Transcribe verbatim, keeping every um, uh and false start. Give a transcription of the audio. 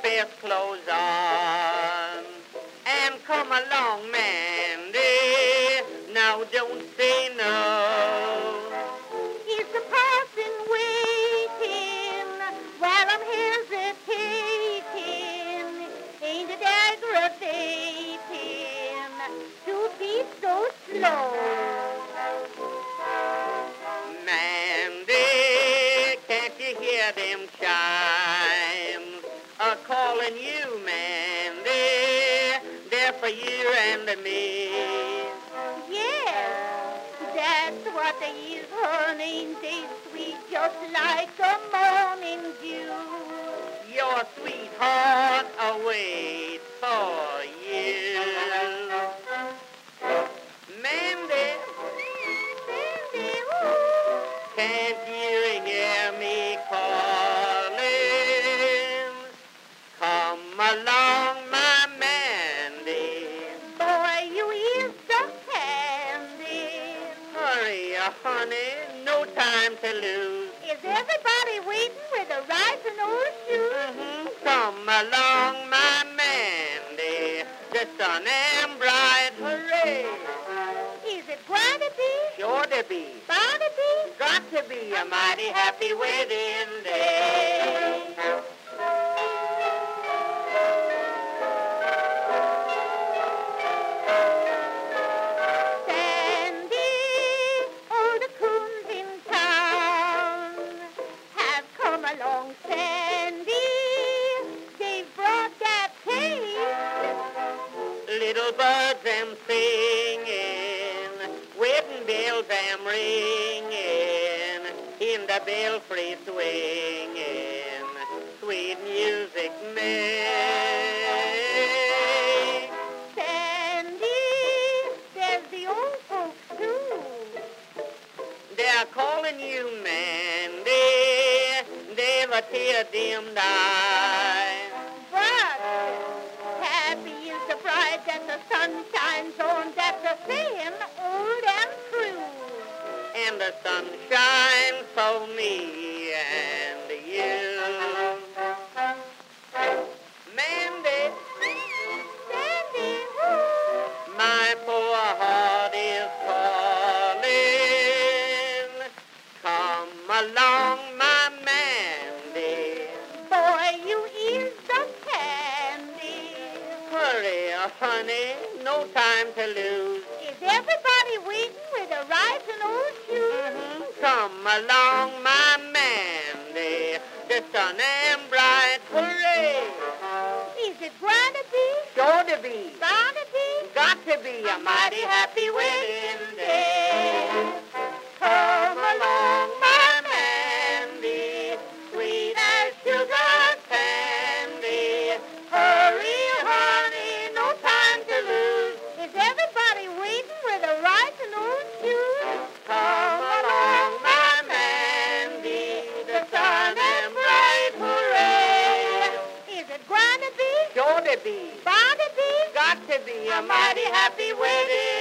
best clothes on. And come along, Mandy, now don't say no. Is the parson waiting while I'm hesitating? Ain't it aggravating to be so slow? Mandy, can't you hear them chimes a calling you, Mandy? They're for you and me. Yes, that's what they is, honey. They sweet just like a morning dew. Your sweetheart awaits for you. Mandy, Mandy, ooh. can't you hear me calling? Come along, my Mandy. Boy, you is the candy. Hurry, uh, honey, no time to lose. Is everybody waiting with a rising old shoes? Mm-hmm. Come along, my Mandy. The sun and bright, hooray. Is it going to be? Sure to be. Bound to be? Got to be a mighty happy wedding day. Sandy, all the coons in town have come along, Sandy. They've brought that taste. Little birds am singing, wedding bells am ringing, in the belfry swinging, sweet music make. Sandy, there's the old folks too. They're calling you, Mandy, they've a tear-dimmed eye. But happy is the bride that the sun shines on, that the saying old and true. And the sun shines for me and you. Mandy, Sandy, ooh. my poor heart is calling. Come along, my Mandy. Boy, you is the candy. Hurry, uh, honey, no time to lose. Is everybody waiting with a rising old shoes? Mm-hmm. Come along, my Mandy. The sun and bright, hooray. Is it going to be? Sure to be. Bound to be? Got to be a mighty happy wedding day. Come along, my Mandy, sweet as sugar candy. Hurry, honey, no time to lose. Is everybody waiting with a rising old shoes? Come along, my Mandy, the sun and bright, hooray. Is it going to be? Sure to be. Bound to be? Got to be a mighty happy wedding.